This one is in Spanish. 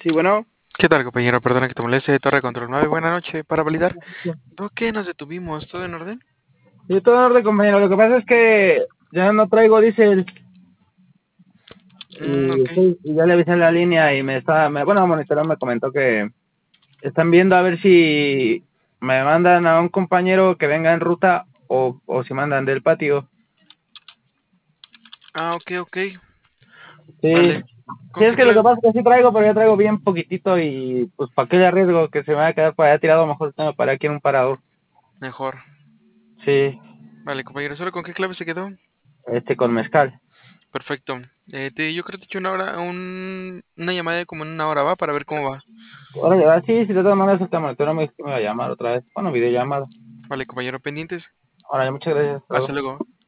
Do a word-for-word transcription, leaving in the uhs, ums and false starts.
Sí, bueno. ¿Qué tal, compañero? Perdona que te moleste. Torre Control nueve. Buenas noches. Para validar. ¿Por qué nos detuvimos? ¿Todo en orden? Sí, todo en orden, compañero. Lo que pasa es que ya no traigo diésel Mm, y, ok. sí, y ya le avisé en la línea y me está, me, bueno, monitoreo me comentó que están viendo a ver si me mandan a un compañero que venga en ruta o, o si mandan del patio. Ah, ok, ok. Sí, Vale. sí, ¿Con es qué que lo que clave? pasa es que sí traigo, pero ya traigo bien poquitito y pues para qué le arriesgo que se me vaya a quedar para allá tirado, mejor tengo para aquí en un parador. Mejor. Sí, Vale, compañero. ¿Solo con qué clave se quedó? este con mezcal. Perfecto. Eh, te, yo creo que te he hecho una hora, un, una llamada de como en una hora, ¿va? Para ver cómo va. Órale, va, sí, sí, de todas maneras este monitoreo me dijo que me iba a llamar otra vez. Bueno, videollamada. Vale, compañero. Pendientes. Órale, muchas gracias. Hasta Hasta luego. luego.